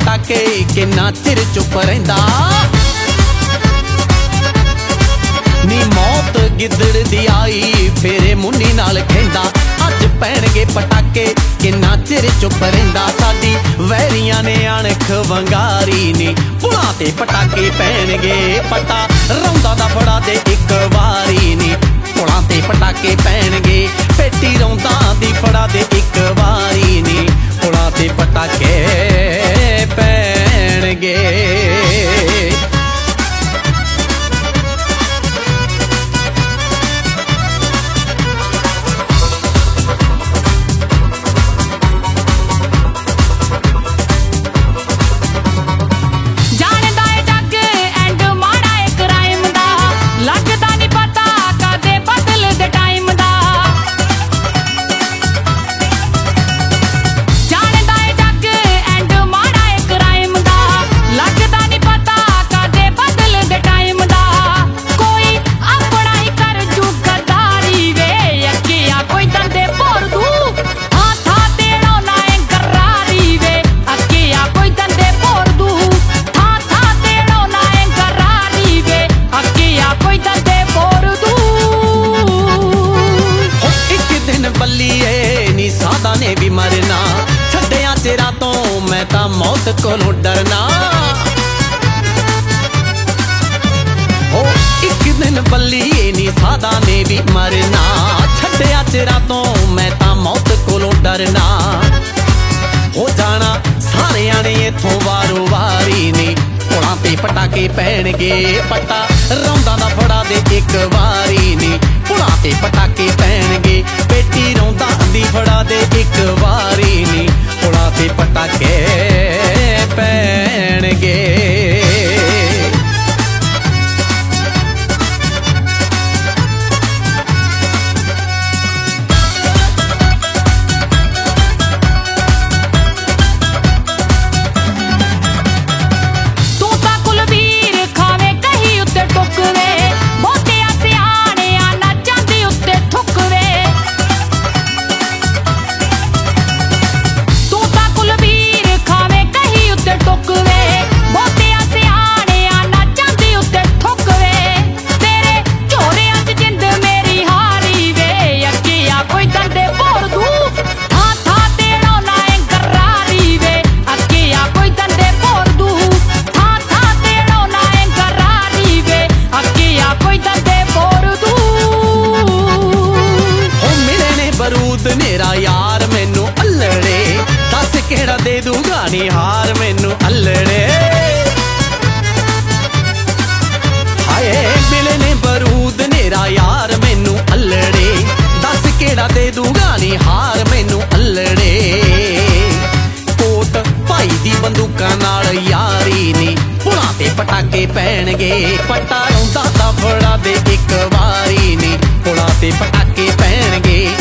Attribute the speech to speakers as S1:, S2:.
S1: पटाके किन्ना चिर चुप रहिंदा नी मौत गिद्दड़ दी आई फेरे मुन्नी नाल खेंदा अज पैणगे पटाके किन्ना चिर चुप रहिंदा साडी वैरियां ने अणख वंगारी नी पुलां ते पटाके पैणगे पटा रौंदा दा फड़ा दे इक वारी नी पुलां ते पटाके पैणगे पेटी रौंदा दी फड़ा दे इक वारी नी पुलां ते पटाके पैणगे ने भी मरना छड्डिया चिरां तो मैं तां मौत कोलों डरना हो एक दिन बल्लीए नी सादा ने भी मरना छड्डिया चिरां तो मैं तां मौत कोलों डरना हो जाना सारियां ने इथों वारो वारी नी पुलां ते पटाके पैणगे पटा रौंदा दा फड़ा दे इक वारी नी पुलां ते पटाके पैणगे पेटी रौंदा दी फड़ा दे इक वारी नी पुलां ते पटाके पैणगे मेरा यार मैनू अल्लड़े दस केड़ा दे दूगा नी हार मैनू अल्लड़े हाय मिले ने बरूद मेरा यार मैनू अल्लड़े दस केड़ा दे दूगा नी हार मैनू अल्लड़े कोट भाई दी बंदूकां नाल यारी नी पुलां ते पटाके पैणगे पटा रौंदा दा फड़ा दे इक वारी नी पुलां ते पटाके पैणगे